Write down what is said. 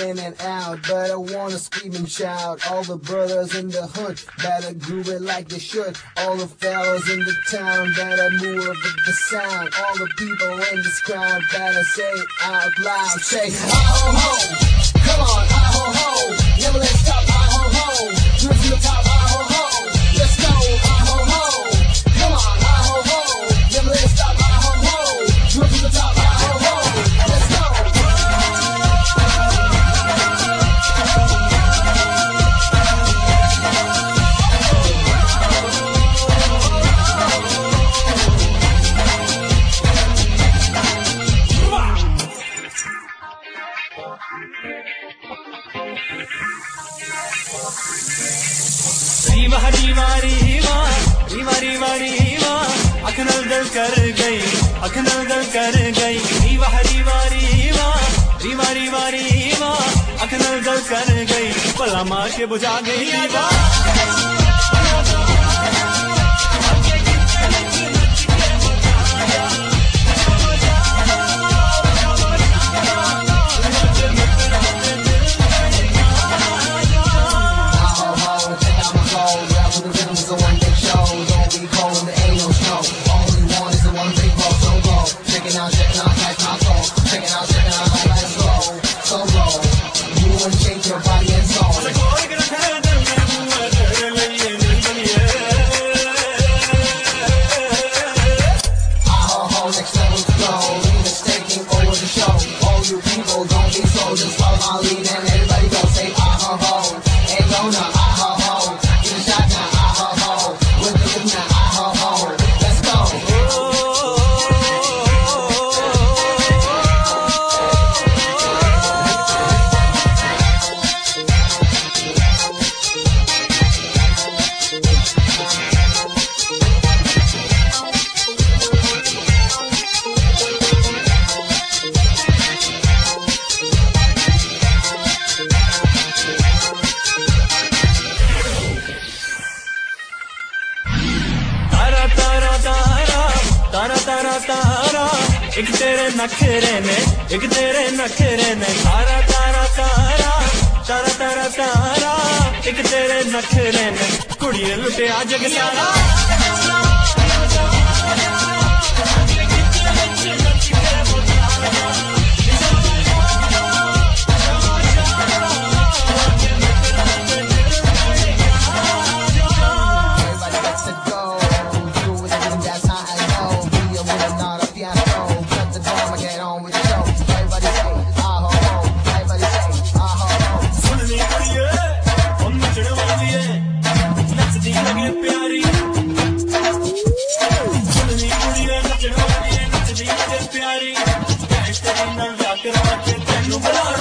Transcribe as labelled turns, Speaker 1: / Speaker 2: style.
Speaker 1: in and out, but I wanna scream and shout. All the brothers in the hood better groove it like they should. All the fellas in the town better move with the sound. All the people in this crowd better say it out loud. Say, ah-ho-ho, come on, ah-ho-ho, never let stop, ah-ho-ho, do it to the top, ah-ho-ho, let's go, ah-ho-ho, come on, ah-ho-ho, never let stop, ah-ho-ho, do it to the top, ah-ho-ho, let's go.
Speaker 2: Rewa Rewa Rewa Rewa Rewa Rewa अखनल दल कर गई अखनल दल कर गई रीवा रीवा रीवा रीवा रीवा रीवा अखनल दल कर गई भला मार के बुझा गई रीवा एक तेरे नखरे ने एक तेरे नखरे ने तारा तारा तारा तारा तारा तारा एक तेरे नखरे ने कुड़िए लुटिया जग सारा प्यारी